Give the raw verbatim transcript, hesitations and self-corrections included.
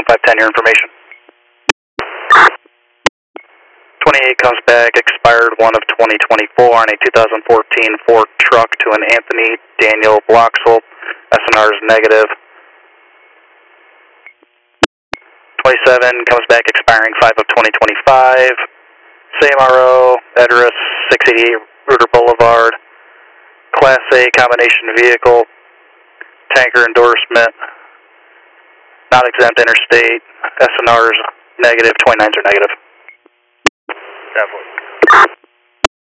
five ten, your information. twenty-eight comes back, expired one of twenty twenty-four on a two thousand fourteen Ford truck to an Anthony Daniel Bloxel. S N R is negative. twenty-seven comes back, expiring five of twenty twenty-five. Same R O, address six eighty-eight Ruder Boulevard. Class A combination vehicle, tanker endorsement, not exempt interstate. S N R's negative, twenty-nines are negative. Definitely.